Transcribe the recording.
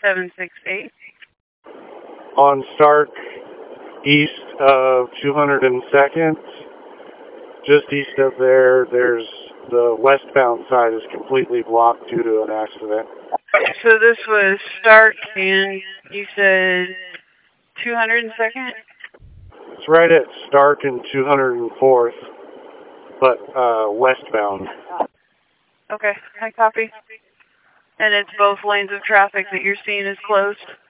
768. On Stark, east of 202nd, just east of there, there's the westbound side is completely blocked due to an accident. So this was Stark, and you said 202nd? It's right at Stark and 204th, but westbound. Okay, I copy. And it's both lanes of traffic that you're seeing is closed?